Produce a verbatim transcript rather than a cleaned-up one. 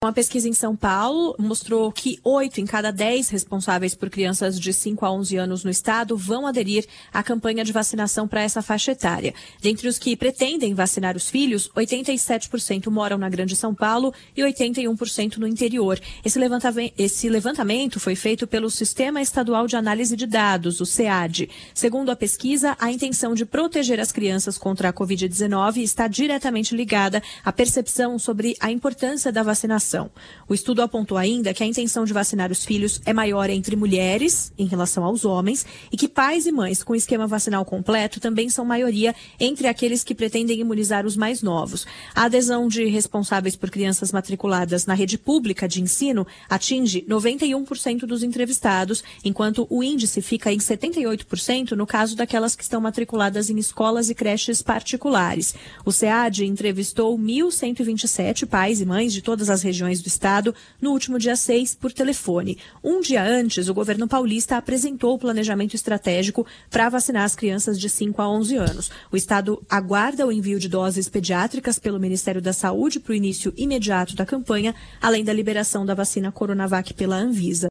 Uma pesquisa em São Paulo mostrou que oito em cada dez responsáveis por crianças de cinco a onze anos no estado vão aderir à campanha de vacinação para essa faixa etária. Dentre os que pretendem vacinar os filhos, oitenta e sete por cento moram na Grande São Paulo e oitenta e um por cento no interior. Esse levantamento, esse levantamento foi feito pelo Sistema Estadual de Análise de Dados, o SEAD. Segundo a pesquisa, a intenção de proteger as crianças contra a covid dezenove está diretamente ligada à percepção sobre a importância da vacinação. O estudo apontou ainda que a intenção de vacinar os filhos é maior entre mulheres em relação aos homens e que pais e mães com esquema vacinal completo também são maioria entre aqueles que pretendem imunizar os mais novos. A adesão de responsáveis por crianças matriculadas na rede pública de ensino atinge noventa e um por cento dos entrevistados, enquanto o índice fica em setenta e oito por cento no caso daquelas que estão matriculadas em escolas e creches particulares. O SEAD entrevistou mil cento e vinte e sete pais e mães de todas as regiões do estado no último dia seis por telefone. Um dia antes, o governo paulista apresentou o planejamento estratégico para vacinar as crianças de cinco a onze anos. O estado aguarda o envio de doses pediátricas pelo Ministério da Saúde para o início imediato da campanha, além da liberação da vacina Coronavac pela Anvisa.